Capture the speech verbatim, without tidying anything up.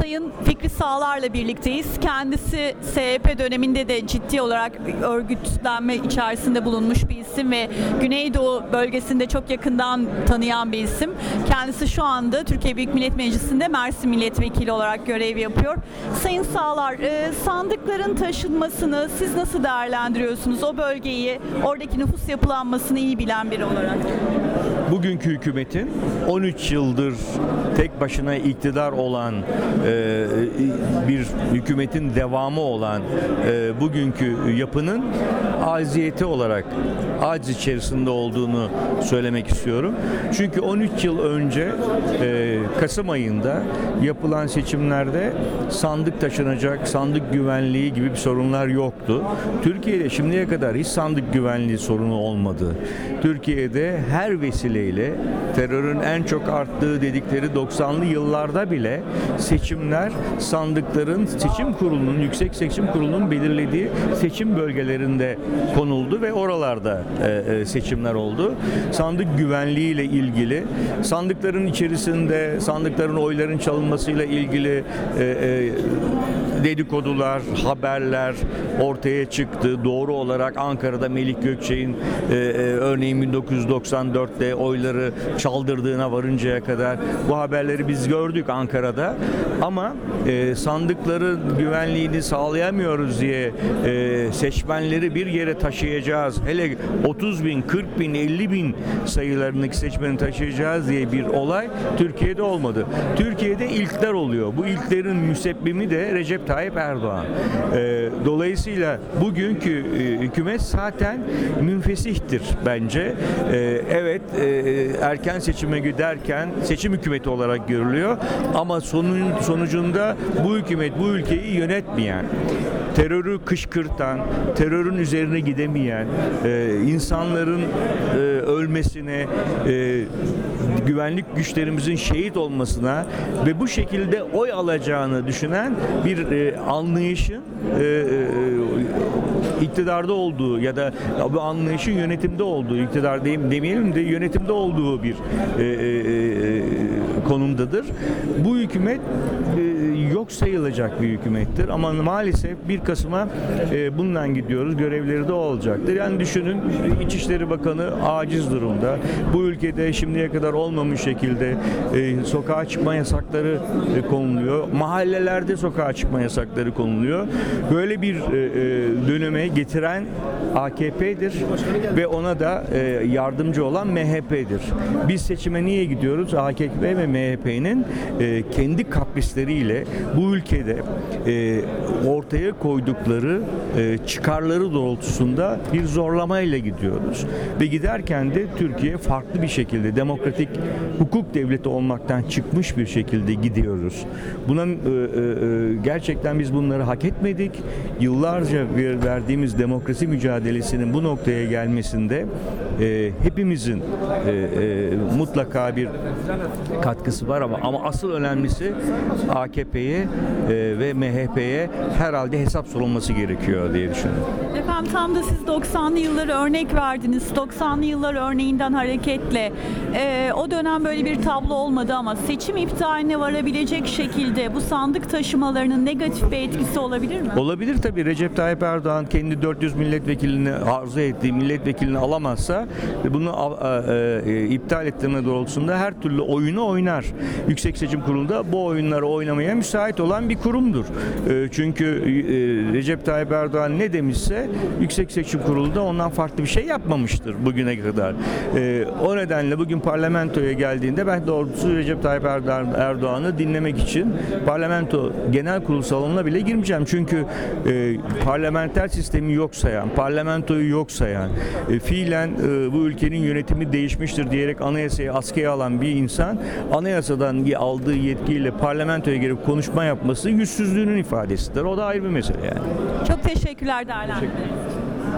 Sayın Fikri Sağlar'la birlikteyiz. Kendisi S H P döneminde de ciddi olarak örgütlenme içerisinde bulunmuş bir isim ve Güneydoğu bölgesinde çok yakından tanıyan bir isim. Kendisi şu anda Türkiye Büyük Millet Meclisi'nde Mersin Milletvekili olarak görev yapıyor. Sayın Sağlar, e, sandıkların taşınmasını siz nasıl değerlendiriyorsunuz? O bölgeyi, oradaki nüfus yapılanmasını iyi bilen biri olarak. Bugünkü hükümetin on üç yıldır tek başına iktidar olan e, bir hükümetin devamı olan e, bugünkü yapının acziyeti olarak aciz içerisinde olduğunu söylemek istiyorum. Çünkü on üç yıl önce e, Kasım ayında yapılan seçimlerde sandık taşınacak, sandık güvenliği gibi bir sorunlar yoktu. Türkiye'de şimdiye kadar hiç sandık güvenliği sorunu olmadı. Türkiye'de her vesileyle terörün en çok arttığı dedikleri doksanlı yıllarda bile seçimler sandıkların seçim kurulunun, Yüksek Seçim Kurulu'nun belirlediği seçim bölgelerinde konuldu ve oralarda e, seçimler oldu. Sandık güvenliği ile ilgili, sandıkların içerisinde sandıkların oyların çalınmasıyla ilgili e, e, dedikodular, haberler ortaya çıktı. Doğru olarak Ankara'da Melik Gökçek'in e, e, örneğin bin dokuz yüz doksan dörtte oyları çaldırdığına varıncaya kadar bu haberleri biz gördük Ankara'da. Ama e, sandıkların güvenliğini sağlayamıyoruz diye e, seçmenleri bir yere taşıyacağız. Hele otuz bin, kırk bin, elli bin sayılarındaki seçmeni taşıyacağız diye bir olay Türkiye'de olmadı. Türkiye'de ilkler oluyor. Bu ilklerin müsebbimi de Recep Tayyip Erdoğan. E, dolayısıyla bugünkü e, hükümet zaten münfesihtir bence. E, evet e, erken seçime giderken seçim hükümeti olarak görülüyor ama sonun, sonucunda bu hükümet bu ülkeyi yönetmeyen, terörü kışkırtan, terörün üzerine gidemeyen, e, insanların e, ölmesine, e, güvenlik güçlerimizin şehit olmasına ve bu şekilde oy alacağını düşünen bir e, anlayışın e, e, iktidarda olduğu ya da bu anlayışın yönetimde olduğu, iktidar demeyelim de yönetimde olduğu bir e, e, konumdadır. Bu hükümet e, yok sayılacak bir hükümettir ama maalesef bir Kasım'a e, bundan gidiyoruz. Görevleri de olacaktır. Yani düşünün, İçişleri Bakanı aciz durumda. Bu ülkede şimdiye kadar olmamış şekilde e, sokağa çıkma yasakları e, konuluyor. Mahallelerde sokağa çıkma yasakları konuluyor. Böyle bir e, e, döneme getiren A K P'dir ve ona da e, yardımcı olan M H P'dir. Biz seçime niye gidiyoruz? A K P ve M H P'nin e, kendi kaprisleriyle bu ülkede e, ortaya koydukları e, çıkarları doğrultusunda bir zorlamayla gidiyoruz. Ve giderken de Türkiye farklı bir şekilde demokratik hukuk devleti olmaktan çıkmış bir şekilde gidiyoruz. Buna e, e, gerçekten biz bunları hak etmedik. Yıllarca verdiğimiz demokrasi mücadelesinin bu noktaya gelmesinde e, hepimizin e, e, mutlaka bir katkısı var ama ama asıl önemlisi A K P'ye e, ve M H P'ye herhalde hesap sorulması gerekiyor diye düşünüyorum. Efendim tam da siz doksanlı yılları örnek verdiniz. doksanlı yıllar örneğinden hareketle e, o dönem böyle bir tablo olmadı ama seçim iptaline varabilecek şekilde bu sandık taşımalarının negatif bir etkisi olabilir mi? Olabilir tabii. Recep Tayyip Erdoğan kendi dört yüz milletvekilini arzu ettiği milletvekilini alamazsa bunu e, e, iptal ettirme doğrultusunda her türlü oyunu oynar. Yüksek Seçim Kurulu'nda bu oyunları oynamaya müsait olan bir kurumdur. E, çünkü e, Recep Tayyip Erdoğan ne demişse Yüksek Seçim Kurulu da ondan farklı bir şey yapmamıştır bugüne kadar. E, o nedenle bugün parlamentoya geldiğinde ben doğrusu Recep Tayyip Erdoğan'ı dinlemek için parlamento genel kurul salonuna bile girmeyeceğim. Çünkü e, parlamenter sistemi yok sayan, parlamentoyu yok sayan, e, fiilen e, bu ülkenin yönetimi değişmiştir diyerek anayasayı askıya alan bir insan anayasadan aldığı yetkiyle parlamentoya girip konuşma yapması yüzsüzlüğünün ifadesidir. O da ayrı bir mesele yani. Çok teşekkürler değerlendirdiğiniz için.